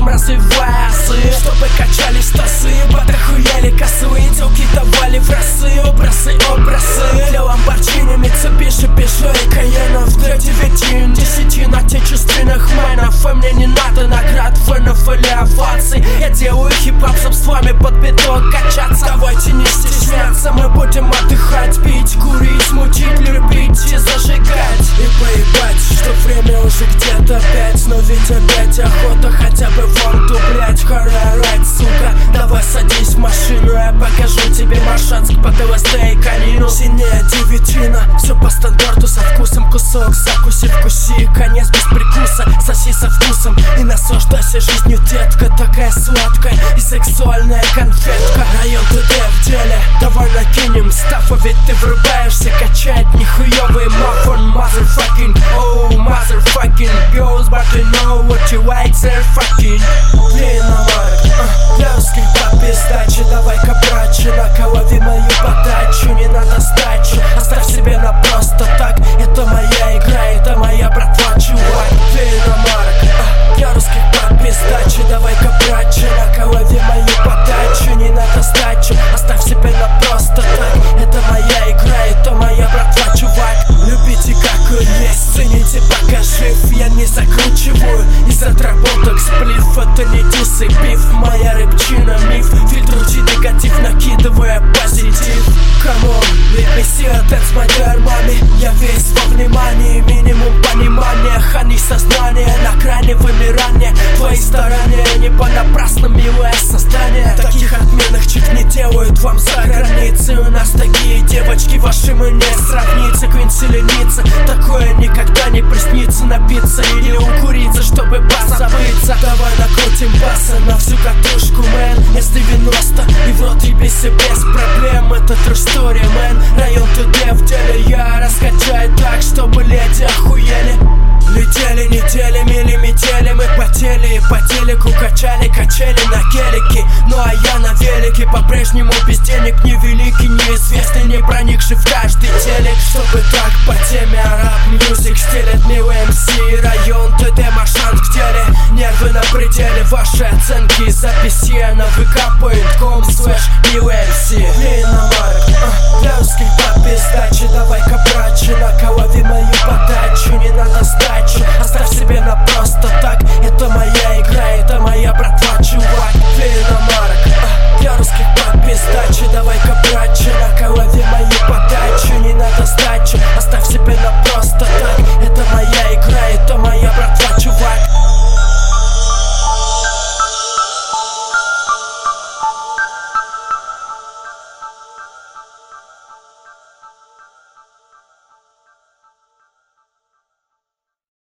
разум развивая асы, чтобы качались тасы, подохуели косые, телки давали в разы, образы. Для Ламборджини, Митсубиши, Пежо и Каенов, для 9 десятин отечественных мэнов. И мне не надо наград, фэнов или оваций. Я делаю хип-хоп, чтоб с вами под бедок качаться. Давайте не стесняться, мы будем отдыхать, пить, курить, мутить, любить и зажигать. И поебать, что время уже где-то 5, но ведь опять охота хотя бы вон ту, блять, хорорать, сука. Давай садись в машину, я покажу тебе Маршанск под ЛСД и конину. Синяя девятина, все по стандарту со вкусом, кусок закуси, вкуси, конец без прикуса, соси со вкусом и наслаждайся жизнью, детка, такая сладкая и сексуальная конфетка. Район ТД в деле, давай накинем стафа, ведь ты врубаешься, качает нихуёвый мафон, motherfucking, oh motherfucking girls, but you know what you like, they're fucking. Для русских папе сдачи, давай-ка, братче, на голове мою подачу, не надо сдачи, оставь себе на просто так. Это моя игра, это моя братва, чувак. Для русских папе сдачи, давай-ка, братче, на голове мою подачу, не надо сдачи, оставь себе на просто так. Это моя игра, это моя братва, чувак. Любите как он есть, цените пока жив. Я не закручиваю из отработок сплив, это не дисы, биф, моя рыбчина, миф. Фильтруйте негатив, накидывая позитив. Камон, let me see a dance, my dear mommy. Я весь во внимании, минимум понимания. Хани сознание на грани вымирания. В твоей стороне не понапрасну, милое создание. Таких отменных чик не делают вам за границей. У нас такие девочки, ваши мы не сравнится. Квинцеленица, такое никогда не приснится. Напиться или укуриться, чтобы позабыться. Давай накрутим баса на всю катушку, мэн. Я с 90 и в рот ебись без проблем. Это true story, мэн. Район ТД в деле, я раскачаю так, чтобы леди охуели. Летели неделями, метели, мы потели и по телеку качали качели на гелике. Ну а я на велике, по-прежнему без денег, не великий, неизвестный, не проникший в каждый телек. Чтобы так по теме рэп-мьюзик стелет милый МС. Район ТД, Маршанск в деле, нервы на пределе. Ваши оценки и записи на vk.com/милый МС.